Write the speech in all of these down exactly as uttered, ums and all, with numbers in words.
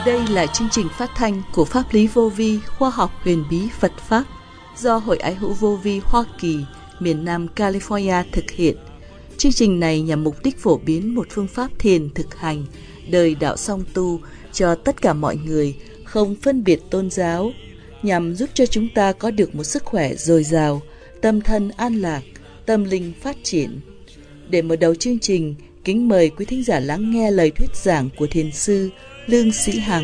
Đây là chương trình phát thanh của Pháp lý vô vi khoa học huyền bí Phật Pháp do Hội Ái hữu vô vi Hoa Kỳ, miền Nam California thực hiện. Chương trình này nhằm mục đích phổ biến một phương pháp thiền thực hành, đời đạo song tu cho tất cả mọi người, không phân biệt tôn giáo, nhằm giúp cho chúng ta có được một sức khỏe dồi dào, tâm thân an lạc, tâm linh phát triển. Để mở đầu chương trình, kính mời quý thính giả lắng nghe lời thuyết giảng của Thiền sư Lương Sĩ Hằng.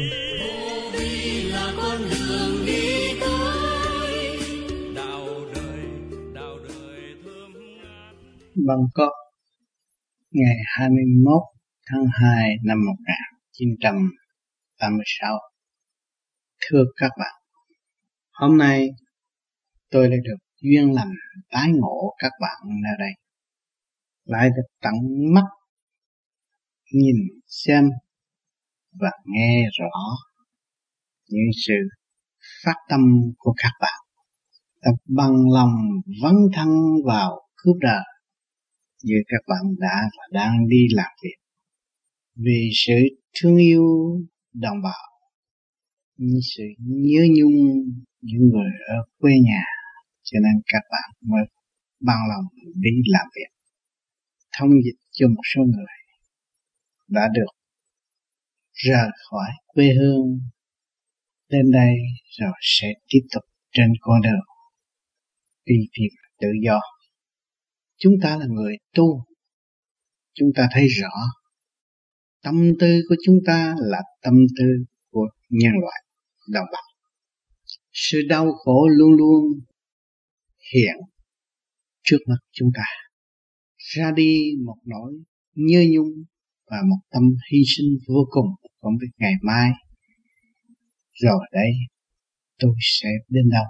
Bangkok, ngày hai mươi mốt tháng hai năm một nghìn chín trăm tám mươi sáu. Thưa các bạn, hôm nay tôi đã được duyên lành tái ngộ các bạn nơi đây, lại được tận mắt nhìn xem và nghe rõ những sự phát tâm của các bạn, ta bằng lòng vấn thân vào cứu đời như các bạn đã và đang đi làm việc vì sự thương yêu đồng bào, như sự nhớ nhung những người ở quê nhà, cho nên các bạn mới bằng lòng đi làm việc, thông dịch cho một số người đã được rời khỏi quê hương đến đây rồi sẽ tiếp tục trên con đường đi tìm tự do. Chúng ta là người tu, chúng ta thấy rõ tâm tư của chúng ta là tâm tư của nhân loại đồng bào. Sự đau khổ luôn luôn hiện trước mắt chúng ta, ra đi một nỗi nhớ nhung và một tâm hy sinh vô cùng, không biết ngày mai rồi đấy tôi sẽ đến đâu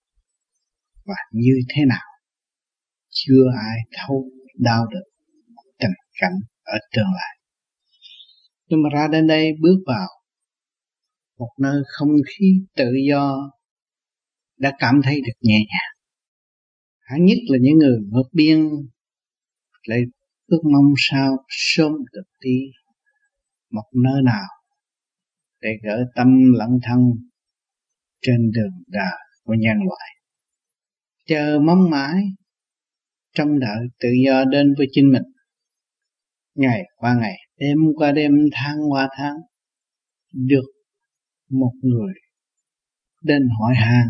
và như thế nào. Chưa ai thấu đau được tình cảnh ở tương lai. Nhưng mà ra đến đây bước vào một nơi không khí tự do đã cảm thấy được nhẹ nhàng. Hẳn nhất là những người vượt biên lại ước mong sao sớm được đi một nơi nào để gỡ tâm lẫn thân trên đường đời của nhân loại. Chờ mong mãi trong đợi tự do đến với chính mình. Ngày qua ngày, đêm qua đêm, tháng qua tháng, được một người đến hỏi han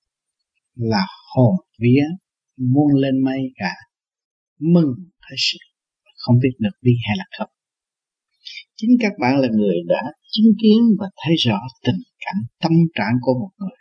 là hồn vía muôn lên mây cả, mừng hết sức, không biết được đi hay là không. Chính các bạn là người đã chứng kiến và thấy rõ tình cảnh tâm trạng của một người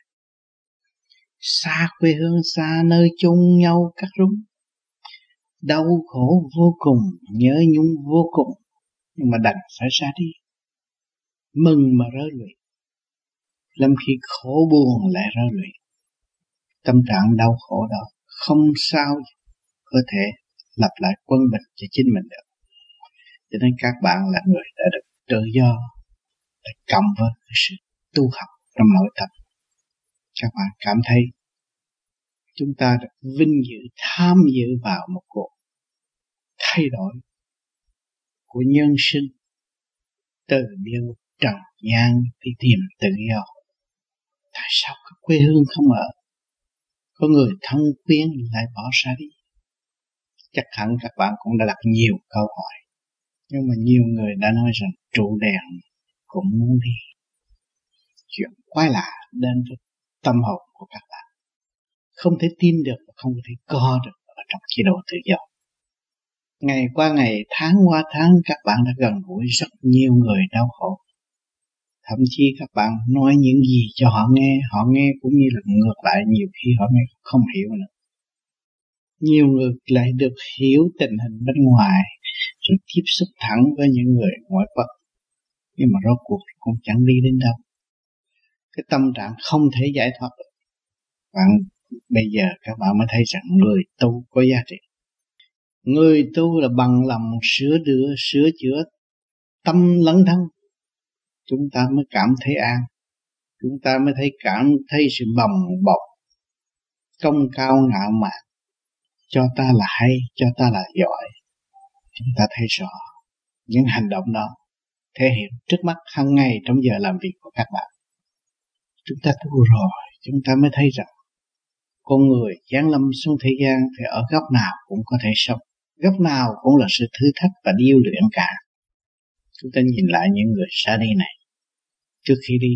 xa quê hương, xa nơi chôn nhau cắt rúng, đau khổ vô cùng, nhớ nhung vô cùng, nhưng mà đành phải ra đi, mừng mà rơi lụy. Lâm khi khổ buồn lại rơi lụy, tâm trạng đau khổ đó không sao có thể lập lại quân bình cho chính mình được. Cho nên các bạn là người đã được tự do, để cộng với sự tu học trong nội tâm. Các bạn cảm thấy chúng ta được vinh dự tham dự vào một cuộc thay đổi của nhân sinh, từ địa ngục trần gian đi tìm tự do. Tại sao các quê hương không ở? Có người thân quyến lại bỏ ra đi. Chắc hẳn các bạn cũng đã đặt nhiều câu hỏi, nhưng mà nhiều người đã nói rằng trụ đèn cũng muốn đi. Chuyện quái lạ đến với tâm hồn của các bạn, không thể tin được và không thể co được ở trong chế độ tự do. Ngày qua ngày, tháng qua tháng, các bạn đã gần gũi rất nhiều người đau khổ. Thậm chí các bạn nói những gì cho họ nghe, họ nghe cũng như là ngược lại, nhiều khi họ nghe không hiểu nữa. Nhiều người lại được hiểu tình hình bên ngoài, rồi tiếp xúc thẳng với những người ngoại quốc, nhưng mà rốt cuộc cũng chẳng đi đến đâu. Cái tâm trạng không thể giải thoát được. Bạn bây giờ các bạn mới thấy rằng người tu có giá trị. Người tu là bằng lòng sửa đưa, sửa chữa tâm lẫn thân, chúng ta mới cảm thấy an, chúng ta mới thấy cảm thấy sự bồng bột, công cao ngạo mạn, cho ta là hay, cho ta là giỏi. Chúng ta thấy rõ những hành động đó thể hiện trước mắt hàng ngày trong giờ làm việc của các bạn. Chúng ta tu rồi, chúng ta mới thấy rằng con người giáng lâm xuống thế gian thì ở góc nào cũng có thể sống, góc nào cũng là sự thử thách và điêu luyện cả. Chúng ta nhìn lại những người xa đi này, trước khi đi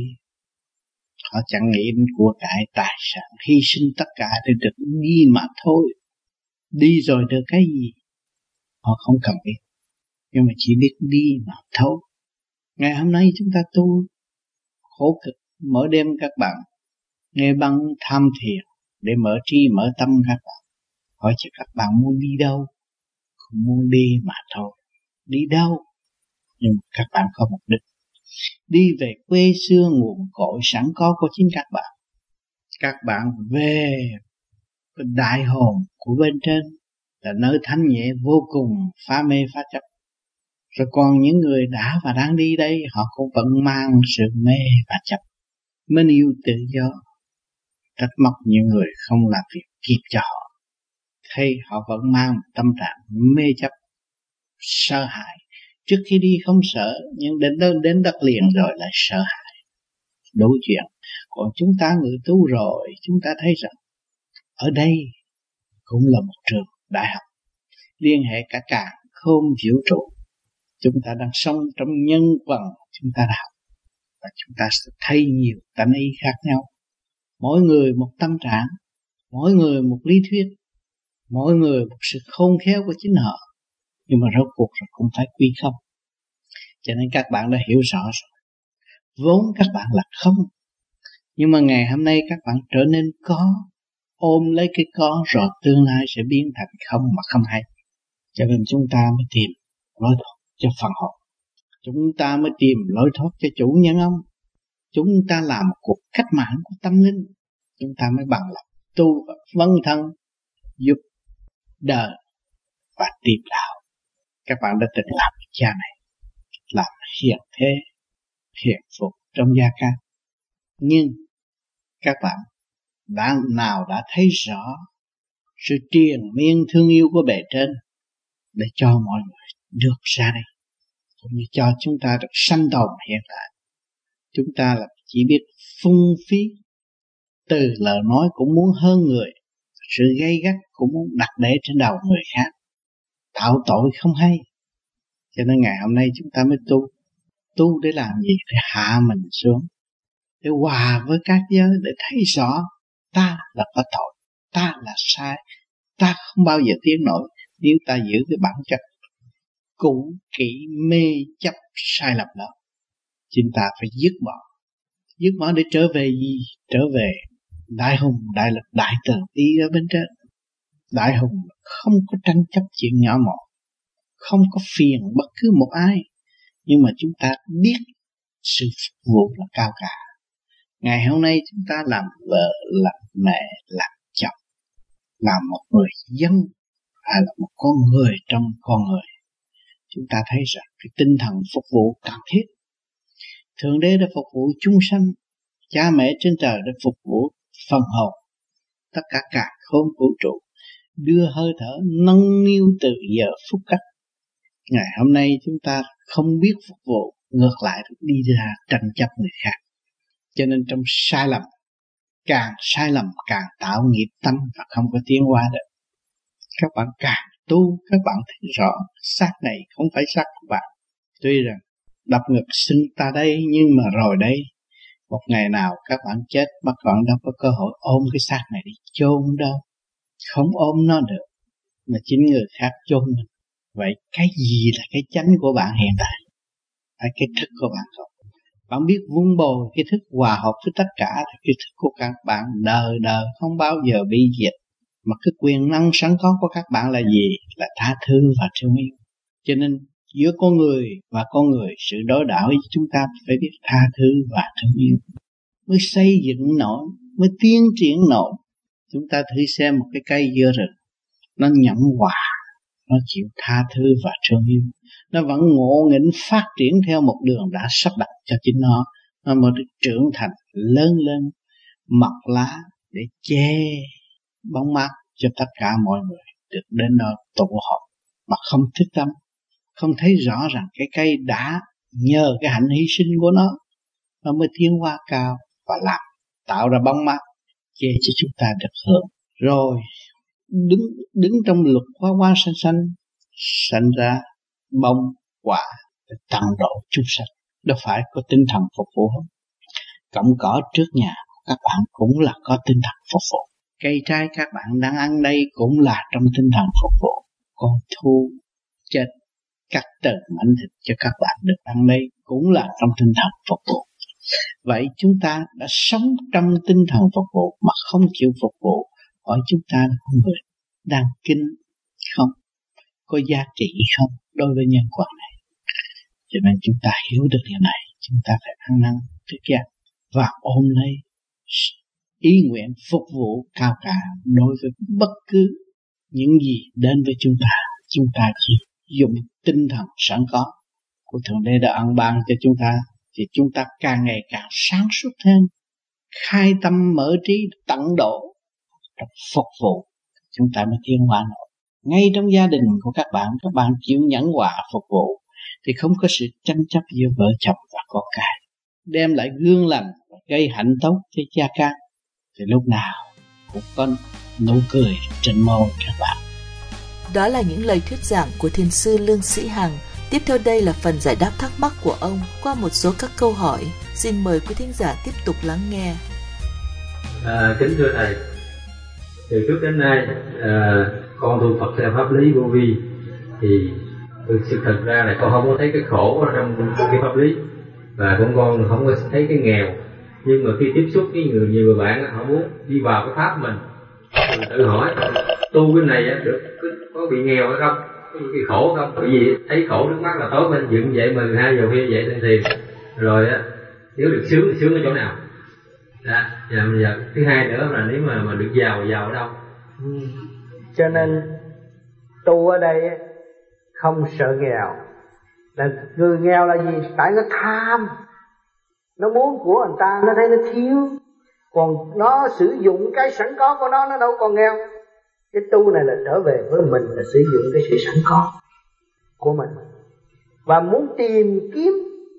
họ chẳng nghĩ đến của cải tài sản, hy sinh tất cả để được đi mà thôi. Đi rồi được cái gì họ không cần biết, nhưng mà chỉ biết đi mà thôi. Ngày hôm nay chúng ta tu khổ cực, mỗi đêm các bạn nghe băng tham thiền để mở trí mở tâm các bạn. Hỏi cho các bạn muốn đi đâu? Không muốn đi mà thôi. Đi đâu? Nhưng các bạn có mục đích. Đi về quê xưa nguồn cội sẵn có của chính các bạn. Các bạn về cái đại hồn của bên trên là nơi thanh nhẹ vô cùng, phá mê phá chấp. Rồi còn những người đã và đang đi đây, họ cũng vẫn mang sự mê và chấp. Mến yêu tự do, trách móc những người không làm việc kịp cho họ. Thấy họ vẫn mang tâm trạng mê chấp, sợ hãi. Trước khi đi không sợ, nhưng đến đến, đến đất liền rồi lại sợ hãi. Đủ chuyện. Còn chúng ta người tu rồi, chúng ta thấy rằng ở đây cũng là một trường đại học, liên hệ cả càn khôn vũ trụ. Chúng ta đang sống trong nhân quần, chúng ta đã học và chúng ta sẽ thấy nhiều tánh ý khác nhau. Mỗi người một tâm trạng, mỗi người một lý thuyết, mỗi người một sự khôn khéo của chính họ. Nhưng mà rốt cuộc rồi cũng phải quy không. Cho nên các bạn đã hiểu rõ rồi. Vốn các bạn là không, nhưng mà ngày hôm nay các bạn trở nên có, ôm lấy cái có rồi tương lai sẽ biến thành không mà không hay. Cho nên chúng ta mới tìm lối thoát cho phần hồn. Chúng ta mới tìm lối thoát cho chủ nhân ông. Chúng ta làm một cuộc cách mạng của tâm linh. Chúng ta mới bằng lòng tu và vấn thân, giúp đời và tìm đạo. Các bạn đã từng làm cha này, làm hiền thế, hiền phục trong gia can. Nhưng các bạn đã nào đã thấy rõ sự triền miên thương yêu của bề trên để cho mọi người được ra đây, cũng như cho chúng ta được sanh tồn hiện tại. Chúng ta là chỉ biết phung phí, từ lời nói cũng muốn hơn người, sự gay gắt cũng muốn đặt để trên đầu người khác, tạo tội không hay. Cho nên ngày hôm nay chúng ta mới tu. Tu để làm gì? Để hạ mình xuống, để hòa với các giới, để thấy rõ ta là có tội, ta là sai, ta không bao giờ tiến nổi nếu ta giữ cái bản chất cũ kỹ mê chấp sai lầm đó. Chúng ta phải dứt bỏ, dứt bỏ để trở về gì? Trở về đại hùng, đại lực, đại từ bi ở bên trên. Đại hùng không có tranh chấp chuyện nhỏ mọn, không có phiền bất cứ một ai, nhưng mà chúng ta biết sự phục vụ là cao cả. Ngày hôm nay chúng ta làm vợ, làm mẹ, làm chồng, làm một người dân hay là một con người trong con người, chúng ta thấy rằng cái tinh thần phục vụ cần thiết. Thượng Đế đã phục vụ chúng sanh, cha mẹ trên trời đã phục vụ phần hồn, tất cả cả khôn vũ trụ đưa hơi thở nâng niu từ giờ phút cách. Ngày hôm nay chúng ta không biết phục vụ, ngược lại đi ra tranh chấp người khác. Cho nên trong sai lầm, càng sai lầm càng tạo nghiệp tâm và không có tiến hóa được. Các bạn càng tu, các bạn thấy rõ xác này không phải xác của bạn. Tuy rằng đập ngực xưng ta đây, nhưng mà rồi đây một ngày nào các bạn chết, các bạn đâu có cơ hội ôm cái xác này đi chôn đâu. Không ôm nó được, mà chính người khác chôn mình. Vậy cái gì là cái chánh của bạn hiện tại? Phải cái thức của bạn không? Bạn biết vun bồi cái thức hòa hợp với tất cả, thì cái thức của các bạn đời đời không bao giờ bị diệt. Mà cái quyền năng sẵn có của các bạn là gì? Là tha thứ và thương yêu. Cho nên giữa con người và con người, sự đối đãi với chúng ta phải biết tha thứ và thương yêu, mới xây dựng nổi, mới tiến triển nổi. Chúng ta thử xem một cái cây dưa rừng, nó nhẫn hòa, nó chịu tha thứ và thương yêu, nó vẫn ngộ nghĩnh phát triển theo một đường đã sắp đặt cho chính nó. Nó mới được trưởng thành, lớn lên, mọc lá để che bóng mát cho tất cả mọi người được đến đó tụ họp, mà không thức tâm, không thấy rõ rằng cái cây đã nhờ cái hạnh hy sinh của nó nó mới tiến hóa cao và làm tạo ra bóng mát che cho chúng ta được hưởng. Rồi đứng đứng trong luật hoa hoa xanh xanh sanh ra bông quả để tận độ chúng sanh. Đâu phải có tinh thần phục vụ không? Cọng cỏ trước nhà các bạn cũng là có tinh thần phục vụ. Cây trái các bạn đang ăn đây cũng là trong tinh thần phục vụ. Con thu chết cắt từng mảnh thịt cho các bạn được ăn đây cũng là trong tinh thần phục vụ. Vậy chúng ta đã sống trong tinh thần phục vụ mà không chịu phục vụ, hỏi chúng ta là con người đang kinh không, có giá trị không đối với nhân quả này. Cho nên chúng ta hiểu được điều này, chúng ta phải ăn năn thức giác và ôm lấy ý nguyện phục vụ cao cả đối với bất cứ những gì đến với chúng ta. Chúng ta chỉ dùng tinh thần sẵn có của Thượng Đế đã ân ban cho chúng ta, thì chúng ta càng ngày càng sáng suốt thêm, khai tâm mở trí tận độ trong phục vụ, chúng ta mới tiến hóa nổi. Ngay trong gia đình của các bạn, các bạn chịu nhẫn hòa phục vụ thì không có sự tranh chấp giữa vợ chồng và con cái, đem lại gương lành và gây hạnh tốt cho gia can, thì lúc nào cũng có nụ cười trên môi các bạn. Đó là những lời thuyết giảng của Thiền sư Lương Sĩ Hằng. Tiếp theo đây là phần giải đáp thắc mắc của ông qua một số các câu hỏi. Xin mời quý thính giả tiếp tục lắng nghe. À, kính thưa thầy, từ trước đến nay à, con tu Phật theo pháp lý vô vi, thì thực sự thật ra là con không có thấy cái khổ ở trong cái pháp lý, và con con không có thấy cái nghèo. Nhưng mà khi tiếp xúc với người nhiều người bạn, họ muốn đi vào cái pháp mình, mình tự hỏi tu cái này được có bị nghèo hay không, có bị khổ không? Bởi vì thấy khổ trước mắt là tối bên dựng dậy mừng hai giờ khuya dậy lên thiền, rồi á nếu được sướng thì sướng ở chỗ nào? Đó. Và bây giờ thứ hai nữa là nếu mà mà được giàu giàu ở đâu? Ừ. Cho nên tu ở đây không sợ nghèo. Là người nghèo là gì? Tại nó tham, nó muốn của người ta, nó thấy nó thiếu, còn nó sử dụng cái sẵn có của nó, nó đâu còn nghèo. Cái tu này là trở về với mình, là sử dụng cái sự sẵn có của mình, và muốn tìm kiếm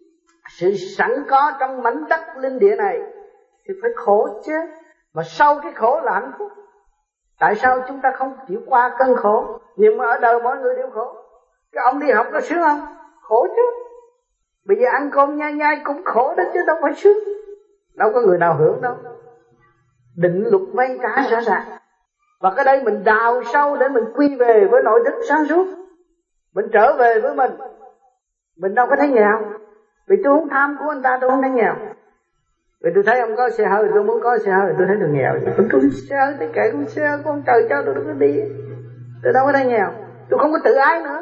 sự sẵn có trong mảnh đất linh địa này thì phải khổ chứ. Mà sau cái khổ là hạnh phúc. Tại sao chúng ta không chịu qua cơn khổ? Nhưng mà ở đời mọi người đều khổ. Cái ông đi học có sướng không? Khổ chứ. Bây giờ ăn cơm nhai nhai cũng khổ đó chứ đâu phải sướng. Đâu có người nào hưởng đâu. Định luật vay trả rõ ràng. Và cái đây mình đào sâu để mình quy về với nội thức sáng suốt. Mình trở về với mình. Mình đâu có thấy nghèo. Vì tôi không tham của anh ta, tôi không thấy nghèo. Vì tôi thấy ông có xe hơi, tôi muốn có xe hơi, tôi thấy được nghèo. Tôi tôi xe hơi, tôi kệ con xe hơi, con trời cho tôi đừng có đi. Tôi đâu có thấy nghèo. Tôi không có tự ái nữa.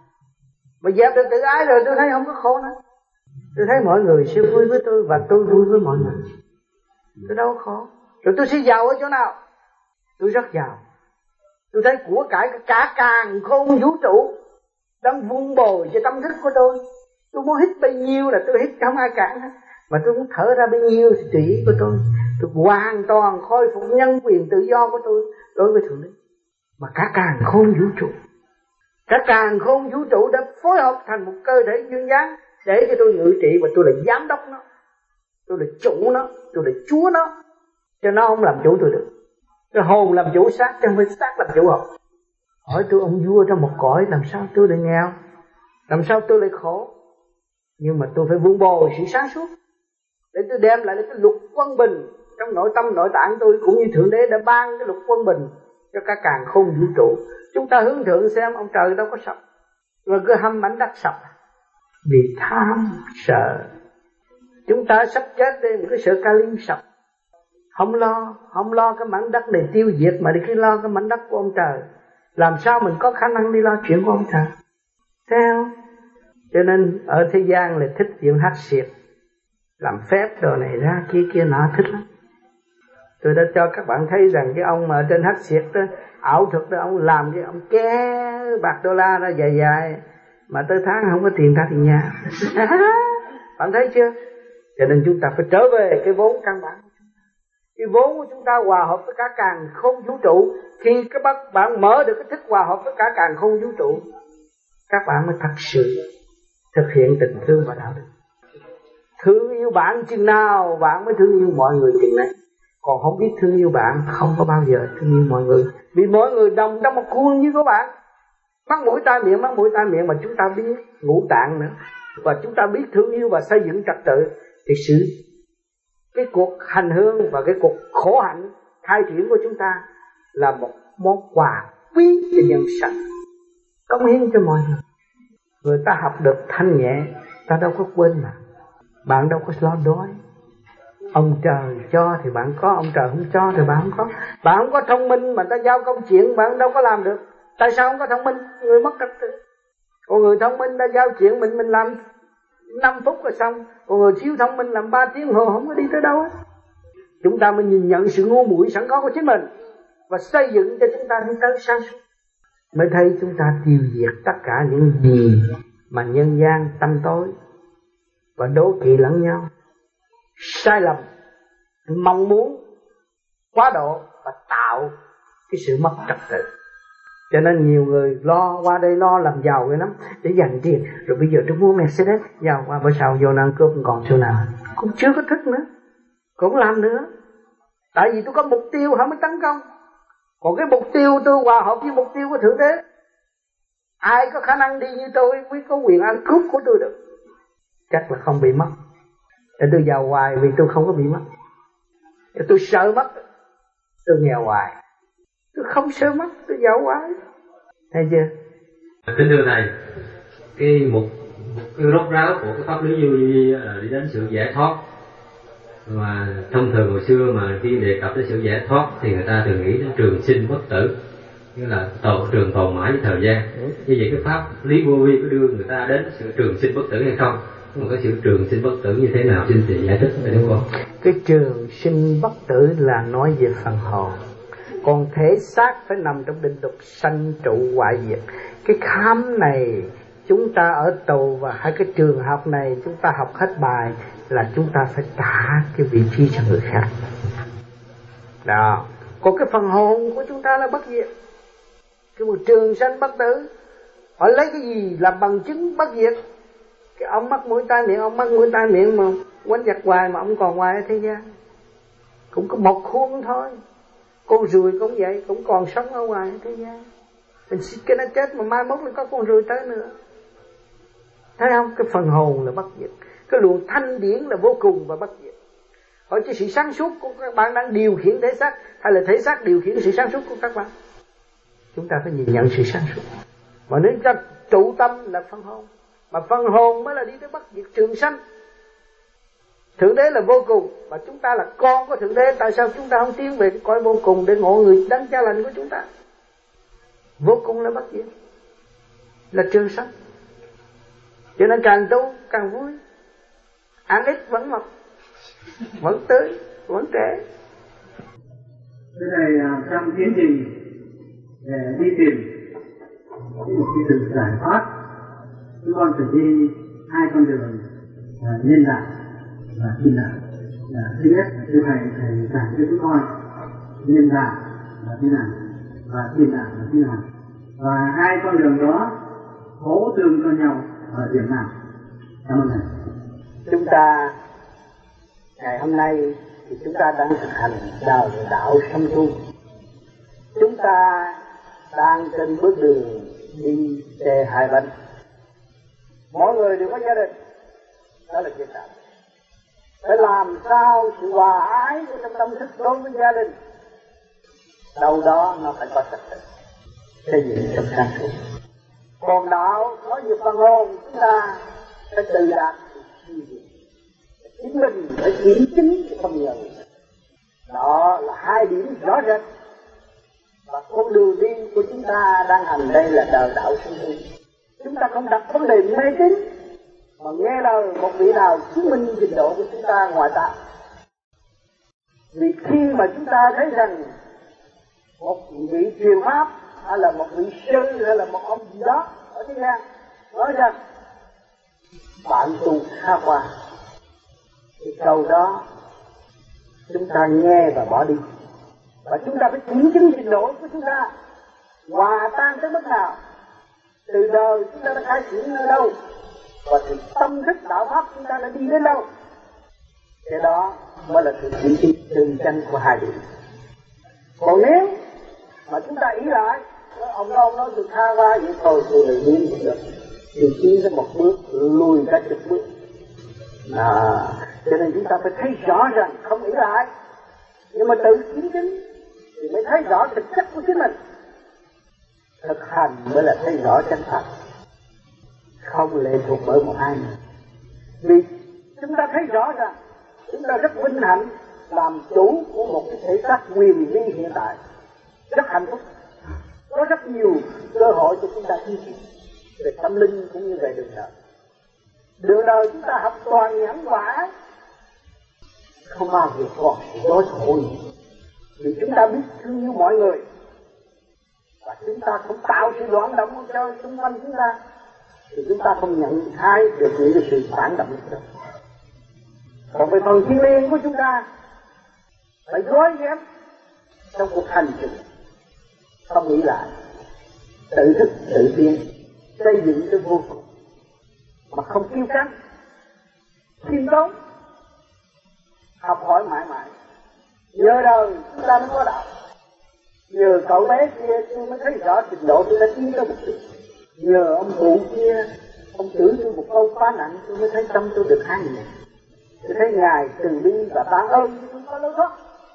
Mà dẹp được tự ái rồi tôi thấy không có khổ nữa. Tôi thấy mọi người sẽ vui với tôi và tôi vui với mọi người. Tôi đâu có khổ. Rồi tôi sẽ giàu ở chỗ nào? Tôi rất giàu. Tôi thấy của cải cả càn khôn vũ trụ đang vun bồi cho tâm thức của tôi. Tôi muốn hít bấy nhiêu là tôi hít, không ai cản hết. Mà tôi muốn thở ra bấy nhiêu thì tùy ý của tôi. Tôi hoàn toàn khôi phục nhân quyền tự do của tôi đối với Thượng Đế. Mà cả càn khôn vũ trụ, cả càn khôn vũ trụ đã phối hợp thành một cơ thể duyên dáng để cho tôi ngự trị, và tôi là giám đốc nó, tôi là chủ nó, tôi là chúa nó, cho nó không làm chủ tôi được. Cái hồn làm chủ xác, chứ không phải xác làm chủ hồn. Hỏi tôi ông vua trong một cõi, làm sao tôi lại nghèo, làm sao tôi lại khổ? Nhưng mà tôi phải vun bồi sự sáng suốt để tôi đem lại cái luật quân bình trong nội tâm nội tạng tôi, cũng như Thượng Đế đã ban cái luật quân bình cho cả càn khôn vũ trụ. Chúng ta hướng thượng xem, ông trời đâu có sập, rồi cứ hâm mảnh đất sập vì tham sợ. Chúng ta sắp chết đi, một cái sợ Kali sập, không lo, không lo cái mảnh đất này tiêu diệt, mà đi cứ lo cái mảnh đất của ông trời. Làm sao mình có khả năng đi lo chuyện của ông trời? Theo cho nên ở thế gian là thích chuyện hát xiệt, làm phép đồ này ra kia kia nọ, thích lắm. Tôi đã cho các bạn thấy rằng cái ông mà trên hát xiệt đó, ảo thuật đó, ông làm cái ông ké bạc đô la ra dài dài, mà tới tháng không có tiền ra tiền nhà. Bạn thấy chưa? Cho nên chúng ta phải trở về cái vốn căn bản. Cái vốn của chúng ta hòa hợp với cả càn khôn vũ trụ. Khi các bác bạn mở được cái thức hòa hợp với cả càn khôn vũ trụ, các bạn mới thật sự thực hiện tình thương và đạo đức. Thương yêu bạn chừng nào bạn mới thương yêu mọi người chừng này. Còn không biết thương yêu bạn không có bao giờ thương yêu mọi người. Vì mọi người đồng trong một khuôn như các bạn. Mắt mũi tai miệng, mắt mũi tai miệng mà chúng ta biết ngũ tạng nữa. Và chúng ta biết thương yêu và xây dựng trật tự. Thì sự cái cuộc hành hương và cái cuộc khổ hạnh khai triển của chúng ta là một món quà quý cho nhân sanh, cống hiến cho mọi người. Người ta học được thanh nhẹ, ta đâu có quên mà. Bạn đâu có lo đói. Ông trời cho thì bạn có, ông trời không cho thì bạn không có. Bạn không có thông minh mà ta giao công chuyện bạn đâu có làm được. Tại sao không có thông minh? Người mất trật tự. Còn người thông minh ta giao chuyện mình mình làm năm phút là xong. Còn người thiếu thông minh làm ba tiếng hồ không có đi tới đâu á. Chúng ta mới nhìn nhận sự ngu muội sẵn có của chính mình và xây dựng cho chúng ta đi tới sáng suốt. Mới thấy chúng ta tiêu diệt tất cả những gì mà nhân gian tâm tối và đố kỵ lẫn nhau, sai lầm, mong muốn quá độ và tạo cái sự mất trật tự. Cho nên nhiều người lo qua đây lo làm giàu cái lắm để dành tiền, rồi bây giờ tôi mua Mercedes, giàu qua bữa sau vô năng cướp còn chỗ nào cũng chưa có thích nữa, cũng làm nữa. Tại vì tôi có mục tiêu hả mới tấn công. Còn cái mục tiêu tôi hòa hợp với mục tiêu của Thượng Đế. Ai có khả năng đi như tôi mới có quyền ăn cướp của tôi được. Chắc là không bị mất. Để tôi giàu hoài vì tôi không có bị mất. Để tôi sợ mất, tôi nghèo hoài. Tôi không sợ mất, tôi giàu hoài. Thấy chưa? Kính thưa Thầy, cái một cái rốt ráo của cái pháp lý vô vi là đi đến sự giải thoát. Mà thông thường hồi xưa mà khi đề cập đến sự giải thoát thì người ta thường nghĩ đến trường sinh bất tử, nghĩa là tổ trường tồn mãi với thời gian. Như vậy cái pháp lý vô vi có đưa người ta đến sự trường sinh bất tử hay không? Một cái sự trường sinh bất tử như thế nào xin chị giải thích phải đúng không? Cái trường sinh bất tử là nói về phần hồn. Còn thể xác phải nằm trong định luật sanh trụ hoại diệt. Cái khám này chúng ta ở tù và hai cái trường học này chúng ta học hết bài là chúng ta phải trả cái vị trí cho người khác. Đó. Còn cái phần hồn của chúng ta là bất diệt. Cái một trường sanh bất tử, họ lấy cái gì làm bằng chứng bất diệt? Cái ông mắc mũi tai miệng, ông mắc mũi tai miệng mà quánh giặt hoài mà ông còn hoài ở thế gian. Cũng có một khuôn thôi. Con ruồi cũng vậy, cũng còn sống ở ngoài ở thế gian. Mình xịt cái nó chết mà mai mốt nó có con ruồi tới nữa. Thấy không? Cái phần hồn là bất diệt. Cái luồng thanh điển là vô cùng và bất diệt. Hỏi cho sự sáng suốt của các bạn đang điều khiển thể xác hay là thể xác điều khiển sự sáng suốt của các bạn? Chúng ta phải nhìn nhận sự sáng suốt. Mà nếu ta trụ tâm là phần hồn, mà phần hồn mới là đi tới bất diệt trường sanh. Thượng Đế là vô cùng, mà chúng ta là con của Thượng Đế. Tại sao chúng ta không tiến về cái cõi vô cùng để ngộ người đấng cha lành của chúng ta? Vô cùng là bất diệt, là trường sanh. Cho nên càng tu càng vui, ăn ít vẫn mập, vẫn tươi, vẫn trẻ. Cái này trong tiến trình để đi tìm một cái sự giải thoát, chúng con phải đi hai con đường nhân đạo và thiên đạo. Thứ nhất là thưa thầy thầy giảng cho chúng con nhân đạo là thế nào và thiên đạo là thế nào, và hai con đường đó hỗ tương cho nhau ở điểm nào. Cảm ơn thầy. Chúng ta ngày hôm nay thì chúng ta đang thực hành đạo đạo sanh tu. Chúng ta đang trên bước đường đi về hai bên. Mỗi người đều có gia đình, đó là việc đạo. Phải làm sao sự hòa ái của trong tâm thức đối với gia đình, đâu đó nó phải có trật tự, xây dựng trong sáng suốt. Còn đạo nói về phần hồn, chúng ta phải tự đạt chính mình phải kiểm chứng không ngờ. Đó là hai điểm rõ rệt. Và con đường đi của chúng ta đang hành đây là đời đạo sinh tu. Chúng ta không đặt vấn đề mê tín mà nghe lời một vị nào chứng minh trình độ của chúng ta ngoài ta. Vì khi mà chúng ta thấy rằng một vị truyền pháp hay là một vị sư hay là một ông gì đó ở thế gian nói rằng bạn tu xa qua, thì câu đó chúng ta nghe và bỏ đi. Và chúng ta phải kiểm chứng trình độ của chúng ta hòa tan tới mức nào, từ đời chúng ta đã khai triển ở đâu, và sự tâm thức đạo pháp chúng ta đã đi đến đâu. Cái đó mới là sự chỉ thị tương tranh của hai điểm. Còn nếu mà chúng ta ý lại, ông đó ông nói tôi tha qua vậy thôi, tôi lại đi một được, thì tiến ra một bước, lùi ra chục bước. À, cho nên chúng ta phải thấy rõ rằng không ý lại, nhưng mà tự kiến chứng thì mới thấy rõ thực chất của chính mình. Thực hành mới là thấy rõ chân thật, không lệ thuộc bởi một ai nữa. Vì chúng ta thấy rõ rằng chúng ta rất vinh hạnh làm chủ của một cái thể xác quyền vi hiện tại, rất hạnh phúc, có rất nhiều cơ hội cho chúng ta tiến triển về tâm linh cũng như về đường đời. Đường đời chúng ta học toàn nhẫn quả, không bao giờ còn sự đối khổ gì. Vì chúng ta biết thương yêu mọi người và chúng ta không tạo sự loạn động cho xung quanh chúng ta, thì chúng ta không nhận hai được những cái sự phản động đó. Còn về phần thiên liêng của chúng ta phải gói ghém trong cuộc hành trình, không nghĩ lại, tự thức tự tiến, xây dựng cái vô cùng mà không kiêu căng, khiêm tốn, học hỏi mãi mãi. Nhờ đời chúng ta mới có đạo. Nhờ cậu bé kia tôi mới thấy rõ trình độ tôi đã tiến tới một chút. Nhờ ông cụ kia, ông chửi tôi một câu quá nặng, tôi mới thấy tâm tôi được an nhẹ. Tôi thấy Ngài từ bi và ban ơn tôi có lối thoát.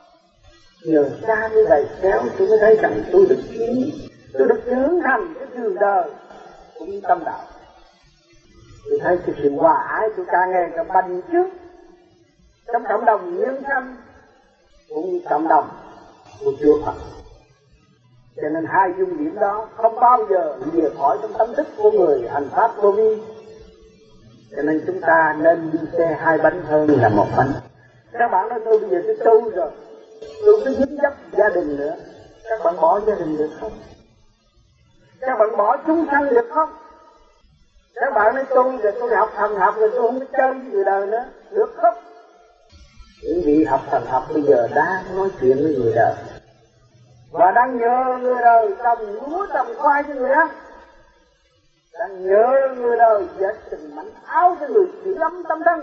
Nhờ cha như vậy kéo tôi mới thấy rằng tôi được tiến, tôi được trưởng thành cái đường đời cũng như tâm đạo. Tôi thấy cái sự hòa ái tôi càng ngày càng bành trướng trong cộng đồng nhân sanh cũng như cộng đồng của Chúa Phật. Cho nên hai dung điểm đó không bao giờ lìa khỏi trong tâm thức của người hành pháp vô vi. Cho nên chúng ta nên đi xe hai bánh hơn là một bánh. Các bạn nói tôi bây giờ tôi tu rồi, tôi cứ dính dấp gia đình nữa. Các bạn bỏ gia đình được không? Các bạn bỏ chúng sanh được không? Các bạn nói tôi rồi tôi học thần học rồi tôi không có chơi với người đời nữa, được không? Những vị học thần học bây giờ đang nói chuyện với người đời và đang nhờ người đời trồng lúa trồng khoai cho người ăn, đang nhờ người đời dệt từng mảnh áo cho người chịu lắm tâm thân.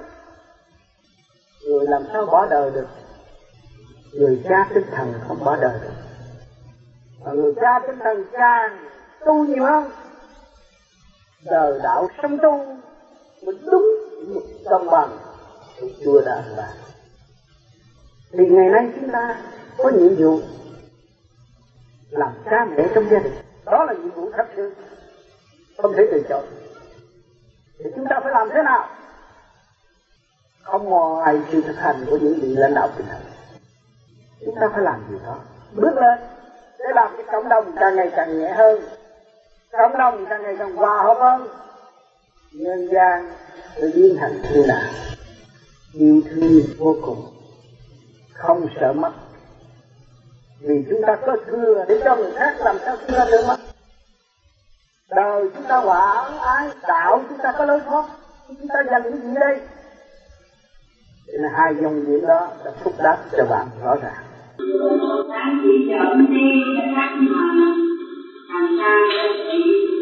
Người làm sao bỏ đời được? Người cha tinh thần không bỏ đời được. Và người cha tinh thần càng tu nhiều hơn, đời đạo sống tu mới đúng một công bằng của Chúa đã làm. Thì ngày nay chúng ta có nhiệm vụ làm cha mẹ trong gia đình, đó là nhiệm vụ thật sự không thể từ chối. Thì chúng ta phải làm thế nào? Không ngoài sự thực hành của những vị lãnh đạo tinh thần, chúng ta phải làm gì đó, bước lên để làm cái cộng đồng càng ngày càng nhẹ hơn, cộng đồng càng ngày càng hòa hợp hơn, nhân gian tự nhiên thành thương nạn, yêu thương vô cùng, không sợ mất. Vì chúng ta có thừa để cho người khác, làm sao chúng ta được mất. Đời chúng ta hòa ái, đạo chúng ta có lối thoát, chúng ta dành cái gì đây? Nên hai dòng điểm đó đã phúc đáp cho bạn rõ ràng. Đang chỉ chọn đi cái cách mà thành ra bị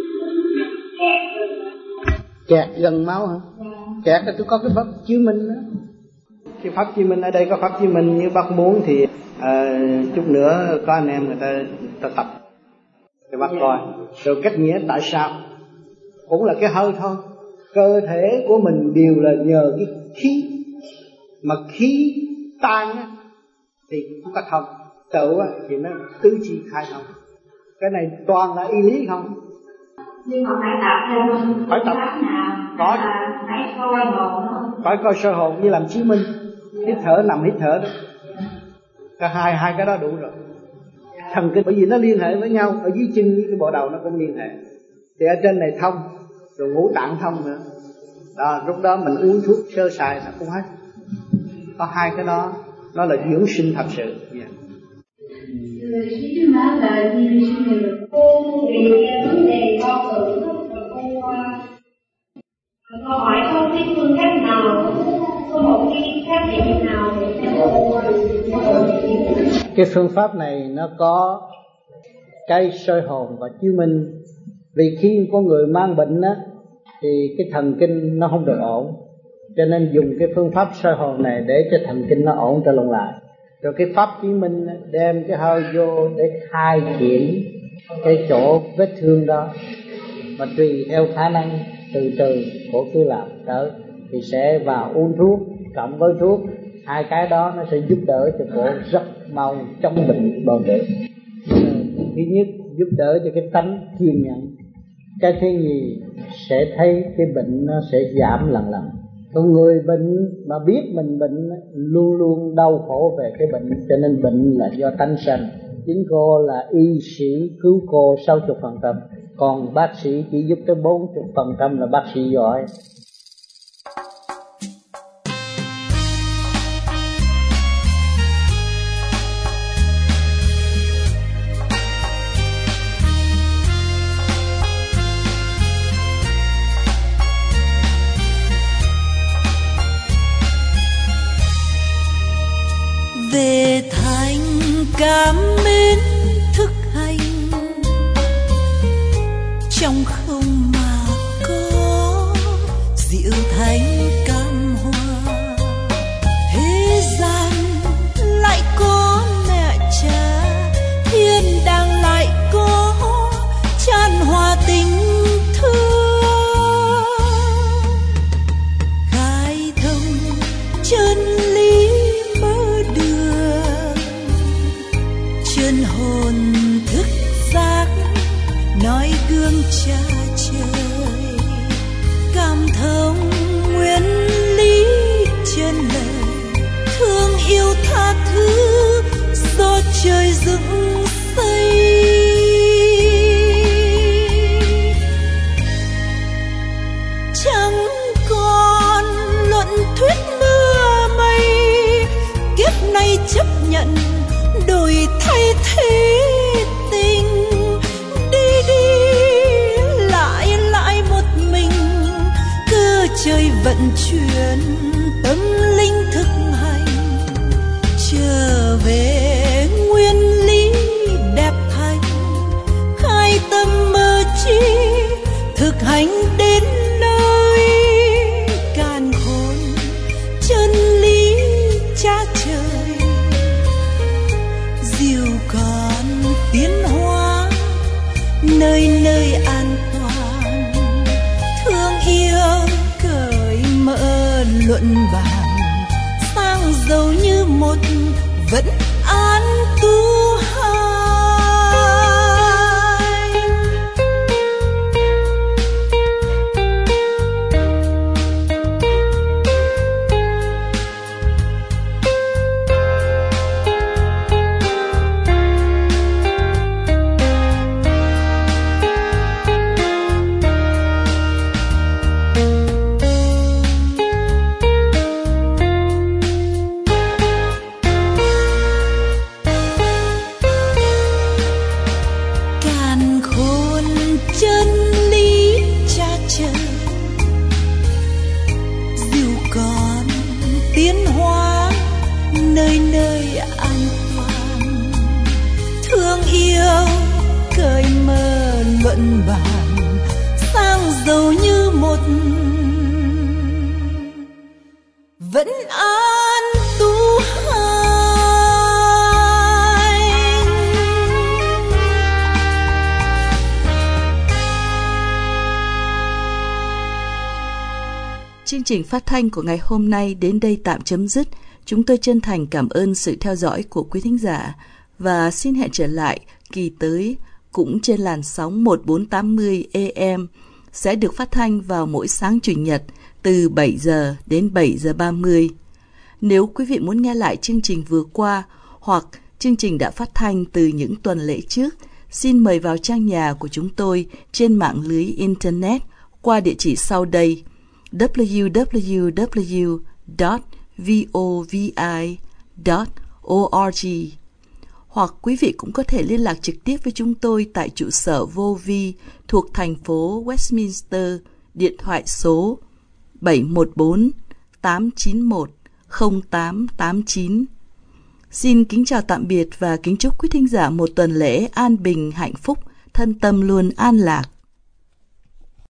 kẹt Kẹt gần máu hả? Kẹt là tôi có cái pháp chiếu minh đó. Cái pháp chiếu minh ở đây có pháp chiếu minh, như bác muốn thì à, chút nữa có anh em người ta, người ta tập cái bác coi rồi cách nghĩa tại sao. Cũng là cái hơi thôi. Cơ thể của mình đều là nhờ cái khí, mà khí tan á thì không có thông, tự á thì nó tứ chi khai thông. Cái này toàn là y lý không? Nhưng mà phải tập thêm phải tập có phải coi hồn không? Phải coi soi hồn như làm chiếu minh, hít thở nằm hít thở đó. Cả hai hai cái đó đủ rồi. Thần kinh bởi vì nó liên hệ với nhau, ở dưới chân với cái bộ đầu nó cũng liên hệ. Thì ở trên này thông, rồi ngũ tạng thông nữa. Đó, lúc đó mình uống thuốc sơ sài nó cũng hết. Có hai cái đó, nó là dưỡng sinh thật sự. Yeah. Chứ nói là gì cô vì vấn đề bao tử cô cô hỏi có cái phương cách nào, có một cái cách định nào để cho cô. Cái phương pháp này nó có cái soi hồn và chiếu minh. Vì khi có người mang bệnh á, thì cái thần kinh nó không được ổn. Cho nên dùng cái phương pháp soi hồn này để cho thần kinh nó ổn trở lòng lại. Rồi cái pháp chứng minh đem cái hơi vô để khai triển cái chỗ vết thương đó, mà tùy theo khả năng từ từ của cứ làm tới thì sẽ vào uống thuốc cộng với thuốc, hai cái đó nó sẽ giúp đỡ cho cổ rất mau chống bệnh bền được. Thứ nhất giúp đỡ cho cái tánh kiên nhẫn, cái thứ nhì sẽ thấy cái bệnh nó sẽ giảm lần lần. Còn người bệnh mà biết mình bệnh luôn luôn đau khổ về cái bệnh, cho nên bệnh là do tánh sanh. Chính cô là y sĩ cứu cô sáu mươi phần trăm, còn bác sĩ chỉ giúp tới bốn mươi phần trăm là bác sĩ giỏi. Về thành cảm mến thức hành, trong không mà có dịu thanh cam hoa. Thế gian lại có mẹ cha, thiên đàng lại có chan hòa tình thương. Khai thông chân lý mơ đường, chân hồn thức giác nói gương cha trời. Cảm thông nguyên lý chân lời, thương yêu tha thứ do trời dựng xây. Chẳng còn luận thuyết mưa mây, kiếp này chấp nhận đổi thay thế tình. Đi đi lại lại một mình, cơ trời vận chuyển tâm linh thực hành. Trở về nguyên lý đẹp thành, khai tâm mơ chi thực hành đến nơi. Càn khôn chân lý cha trời, dìu con tiến hóa nơi nơi an toàn. Thương yêu cởi mở luận bàn, sang giàu như một vẫn an tu hai. Luận bàn sang giàu như một vẫn an tu hành. Chương trình phát thanh của ngày hôm nay đến đây tạm chấm dứt. Chúng tôi chân thành cảm ơn sự theo dõi của quý thính giả và xin hẹn trở lại kỳ tới cũng trên làn sóng một nghìn bốn trăm tám mươi A M sẽ được phát thanh vào mỗi sáng Chủ nhật từ bảy giờ đến bảy giờ ba mươi. Nếu quý vị muốn nghe lại chương trình vừa qua hoặc chương trình đã phát thanh từ những tuần lễ trước, xin mời vào trang nhà của chúng tôi trên mạng lưới Internet qua địa chỉ sau đây: w w w chấm vovi chấm org. Hoặc quý vị cũng có thể liên lạc trực tiếp với chúng tôi tại trụ sở vô vi thuộc thành phố Westminster, điện thoại số bảy một bốn tám chín một không tám tám chín. Xin kính chào tạm biệt và kính chúc quý thính giả một tuần lễ an bình, hạnh phúc, thân tâm luôn an lạc.